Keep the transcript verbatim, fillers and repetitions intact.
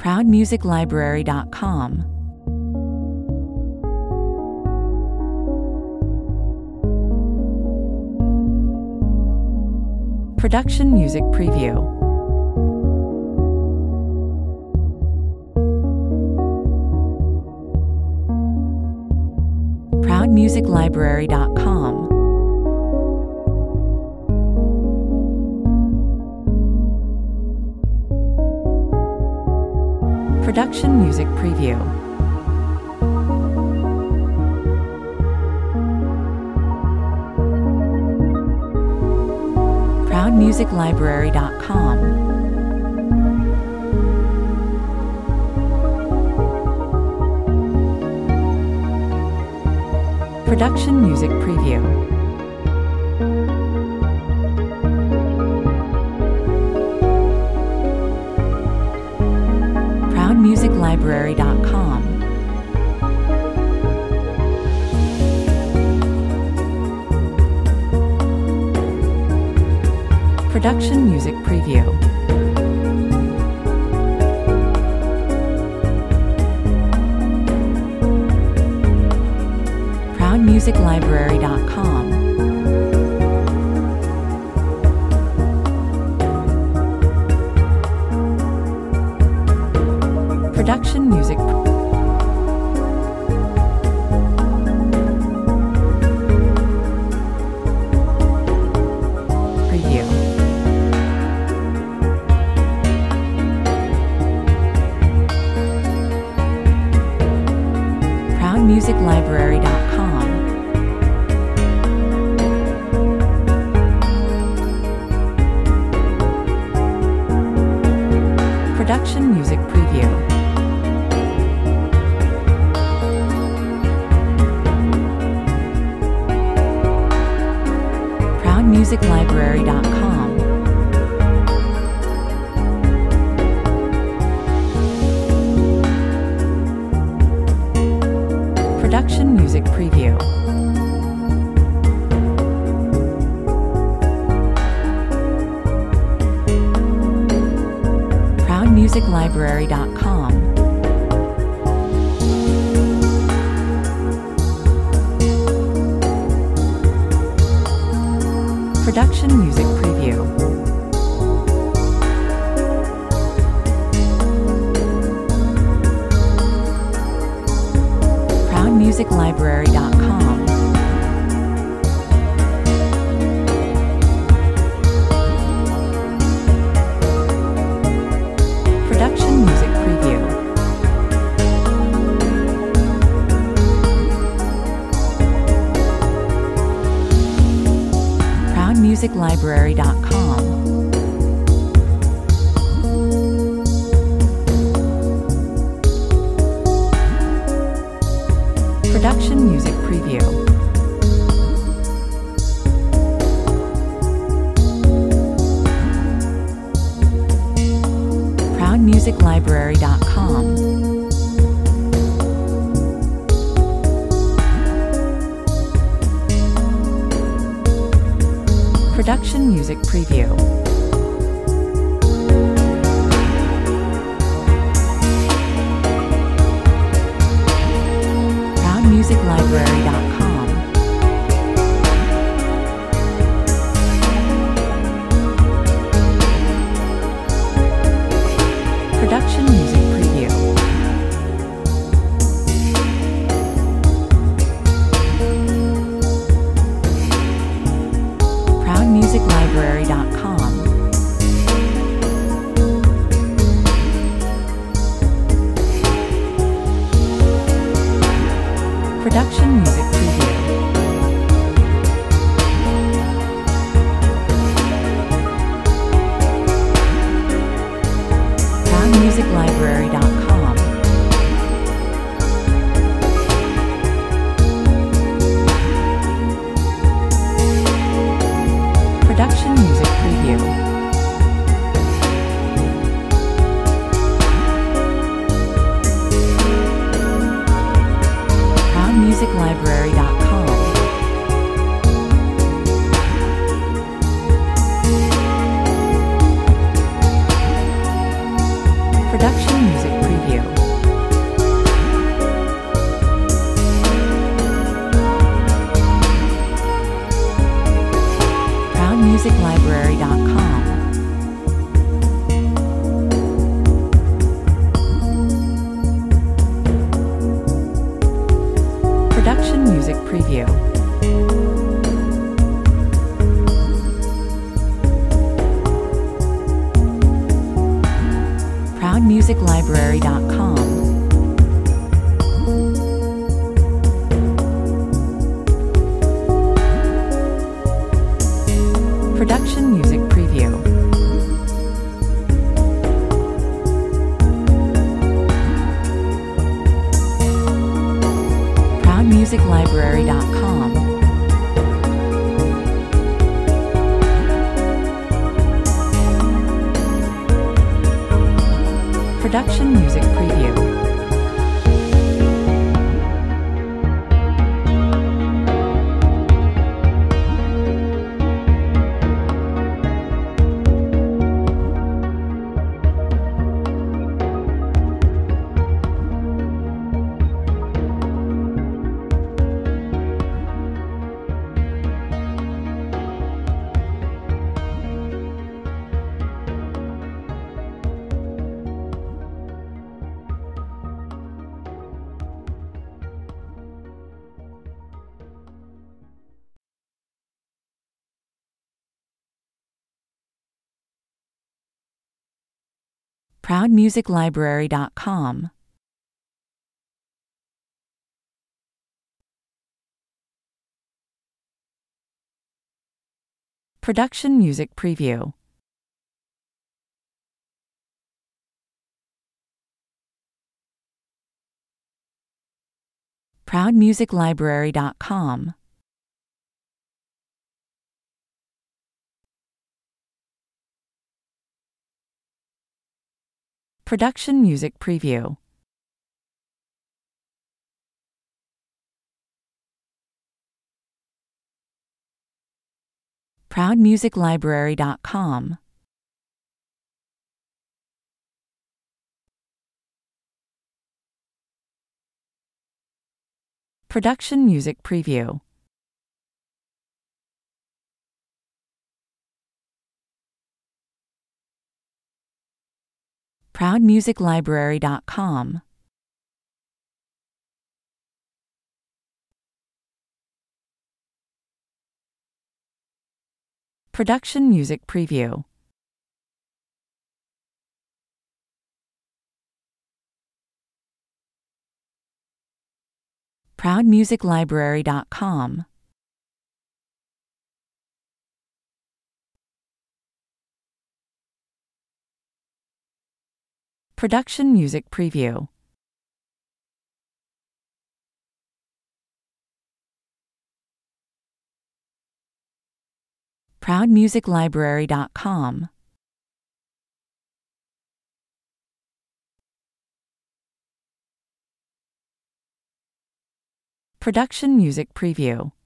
proud music library dot com. Production Music Preview. proud music library dot com. Production Music Preview. proud music library dot com. Production Music Preview. proud music library dot com. Production Music Preview. proud music library dot com. Production Music Preview. proud music library dot com. Production Music Preview. proud music library dot com. Production Music Preview. proud music library dot com. Production Music Preview. proud music library dot com. Production Music Preview. proud music library dot com. Production Music Preview. proud music library dot com. Production Music Preview. proud music library dot com. Production Music Preview. proud music library dot com. Production Music Preview. proud music library dot com. Production Music Preview. proud music library dot com. Production Music music library dot com. Production Music Preview. proud music library dot com. Production Music Preview. proud music library dot com. Production Music Preview. proud music library dot com. Production Music Preview. proud music library dot com. Production Music Preview. proud music library dot com. Production Music Preview. proud music library dot com. Production Music Preview. proud music library dot com. Production Music Preview. proud music library dot com. Production Music Preview.